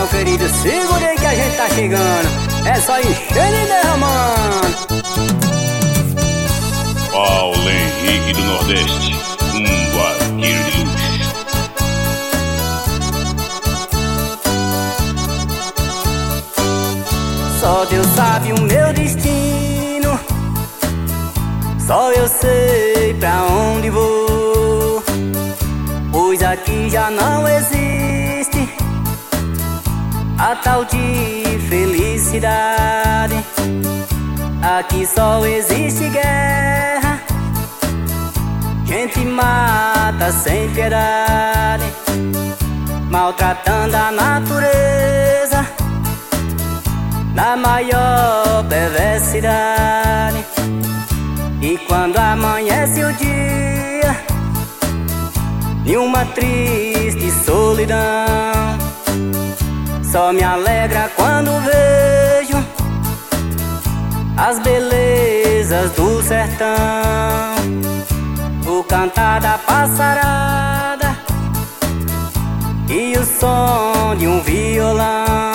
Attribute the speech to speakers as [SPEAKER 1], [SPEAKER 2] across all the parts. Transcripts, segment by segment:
[SPEAKER 1] meu querido, segura aí que a gente tá chegando. É só enchendo e derramando.
[SPEAKER 2] Paulo Henrique do Nordeste, vaqueiro de luxo.
[SPEAKER 1] Só Deus sabe o meu destino, só eu sei pra onde vou, pois aqui já não existe a tal de felicidade. Aqui só existe guerra, gente mata sem piedade, maltratando a natureza na maior perversidade. E quando amanhece o dia, em uma triste solidão, só me alegra quando vejo as belezas do sertão, o cantar da passarada e o som de um violão.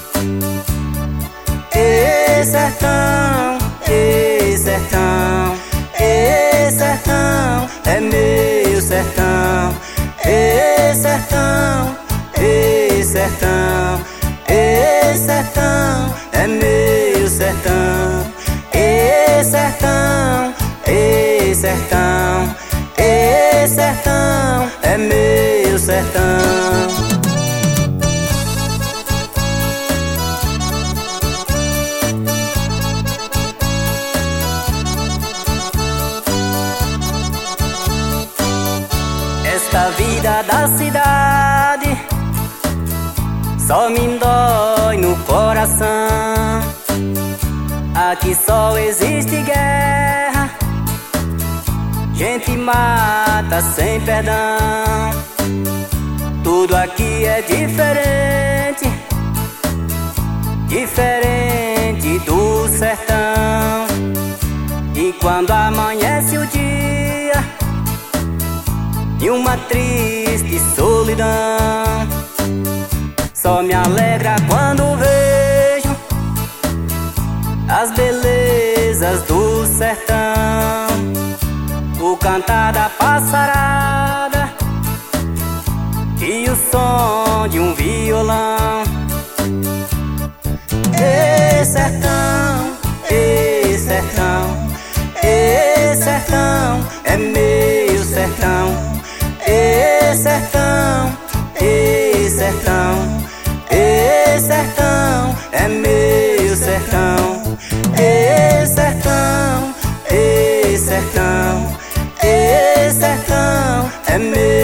[SPEAKER 1] Ê sertão, ê sertão, ê sertão, é meu sertão. Ê sertão, ê sertão, ê sertão, é meu sertão. Ê sertão, ê sertão, ê sertão, é meu sertão. Esta vida da cidade só me dói no coração. Aqui só existe guerra, gente mata sem perdão. Tudo aqui é diferente, diferente do sertão. E quando amanhece o dia, e uma triste solidão, só me alegra quando vejo as belezas do sertão, o cantar da passarada e o som de um violão. Ê sertão, ê sertão, ê sertão, é meu sertão. Ê sertão, ê sertão, ê sertão, é meu sertão. Ê sertão, ê sertão, ê sertão, é meu